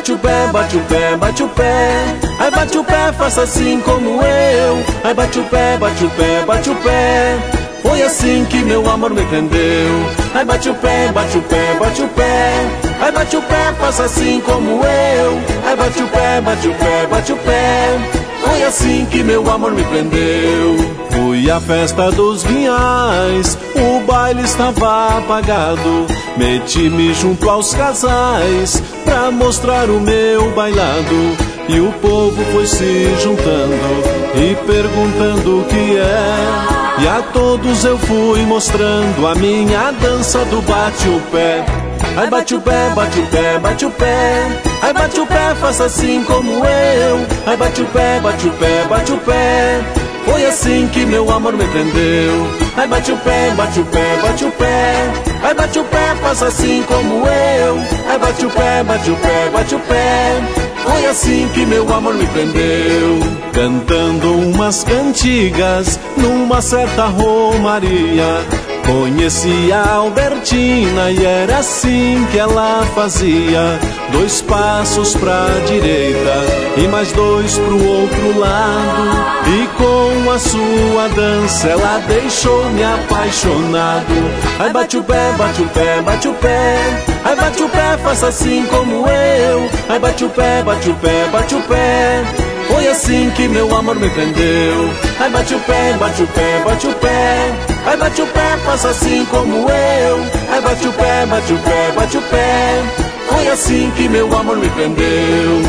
bate o pé, bate o pé, bate o pé. Ai, bate o pé, faça assim como eu. Ai, bate o pé, bate o pé, bate o pé. Foi assim que meu amor me prendeu. Ai, bate o pé, bate o pé, bate o pé. Ai, bate o pé, faça assim como eu. Ai, bate o pé, bate o pé, bate o pé. Foi assim que meu amor me prendeu. Fui à festa dos vinhais, o baile estava apagado. Meti-me junto aos casais pra mostrar o meu bailado. E o povo foi se juntando e perguntando o que é. E a todos eu fui mostrando a minha dança do bate o pé. Ai, bate o pé, bate o pé, bate o pé. Ai, bate o pé, faça assim como eu. Ai, bate o pé, bate o pé, bate o pé. Foi assim que meu amor me prendeu. Ai, bate o pé, bate o pé, bate o pé. Ai, bate o pé, faça assim como eu. Ai, bate o pé, bate o pé, bate o pé. Foi assim que meu amor me prendeu. Cantando umas cantigas numa certa romaria, conheci a Albertina e era assim que ela fazia. 2 passos pra direita e mais 2 pro outro lado. E com a sua dança ela deixou-me apaixonado. Ai, bate o pé, bate o pé, bate o pé. Ai, bate o pé, faça assim como eu. Ai, bate o pé, bate o pé, bate o pé. Foi assim que meu amor me prendeu. Ai, bate o pé, bate o pé, bate o pé. Ai, bate o pé, faça assim como eu. Ai, bate o pé, bate o pé, bate o pé. Foi assim que meu amor me prendeu.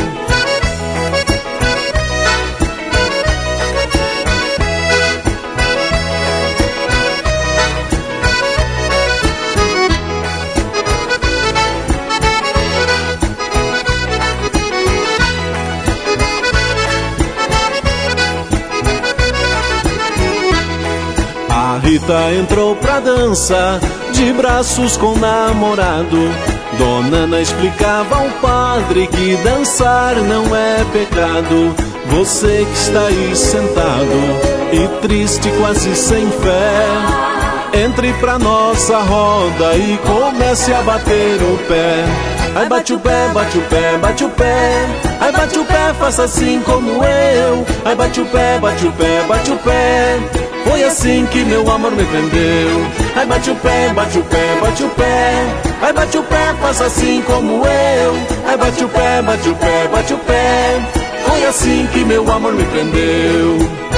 A Rita entrou pra dança, de braços com o namorado. Dona Ana explicava ao padre que dançar não é pecado. Você que está aí sentado e triste, quase sem fé, entre pra nossa roda e comece a bater o pé. Ai, bate o pé, bate o pé, bate o pé. Ai, bate o pé, faça assim como eu. Ai, bate o pé, bate o pé, bate o pé. Foi assim que meu amor me prendeu. Ai, bate o pé, bate o pé, bate o pé. Ai, bate o pé, faça assim como eu. Ai, bate o pé, bate o pé, bate o pé. Foi assim que meu amor me prendeu.